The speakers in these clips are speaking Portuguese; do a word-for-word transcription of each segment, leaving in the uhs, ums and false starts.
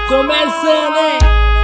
começando, hein?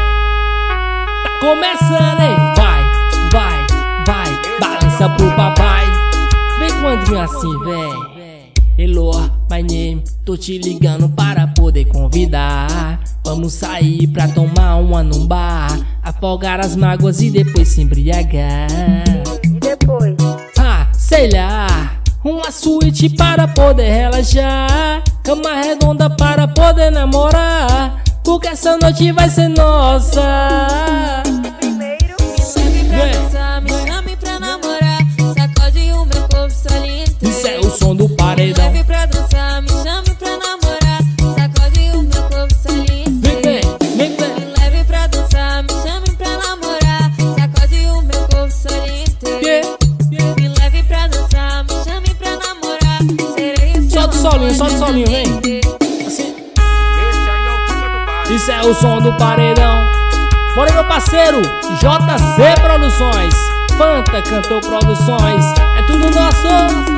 Tá começando, hein? Vai, vai, vai, balança pro papai. Vem com o Andrinho assim, véi. Hello, my name, tô te ligando para poder convidar. Vamos sair pra tomar uma num bar, afogar as mágoas e depois se embriagar. E depois? Ah, sei lá, uma suíte para poder relaxar, cama redonda para poder namorar, porque essa noite vai ser nossa. Primeiro, me leve pra dançar, me chame pra namorar, sacode o meu corpo saliente. Isso é o som do paredão. Me leve pra dançar, me chame pra namorar, sacode o meu corpo saliente. Vem, vem, vem, vem. Me leve pra dançar, me chame pra namorar, sacode o meu corpo saliente. Me leve pra dançar, me chame pra namorar, serei o seu Solta o solinho, solta o solinho, vem. Assim. Isso é o som do paredão. Bora, meu parceiro, J C Produções, Fanta Cantou Produções, é tudo nosso.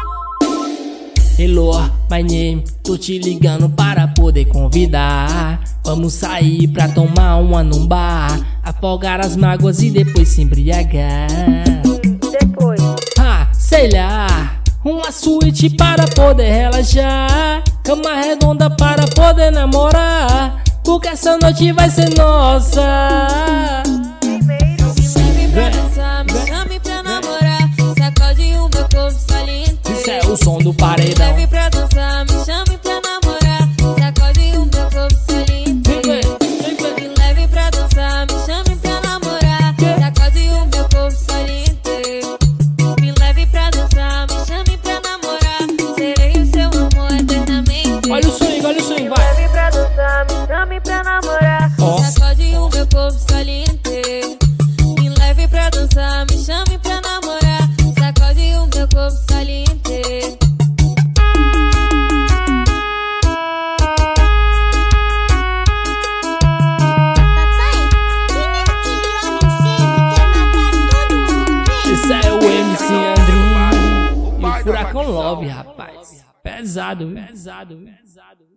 Hello, my name, tô te ligando para poder convidar. Vamos sair pra tomar uma num bar, afogar as mágoas e depois se embriagar. depois, Ah, sei lá, uma suíte para poder relaxar, cama redonda para poder namorar, porque essa noite vai ser nossa. primeiro, Me leve pra dançar, me chame pra namorar, sacode o meu corpo saliente. Isso é o som do Me paredão. leve pra dançar, me chame pra namorar, sacode o meu corpo saliente. Vem, vem, vem, vem. Me leve pra dançar, me chame pra namorar, sacode o meu corpo saliente. Me leve pra dançar, me chame pra namorar, serei o seu amor eternamente. Olha o swing, olha o swing, vai. leve pra dançar, me chame pra namorar. Ó, Sacode o meu corpo saliente. Me leve pra dançar, me chame pra namorar, sacode o meu corpo saliente. esse é o M C Andrinho e o Furacão Love, rapaz. Pesado, pesado, pesado.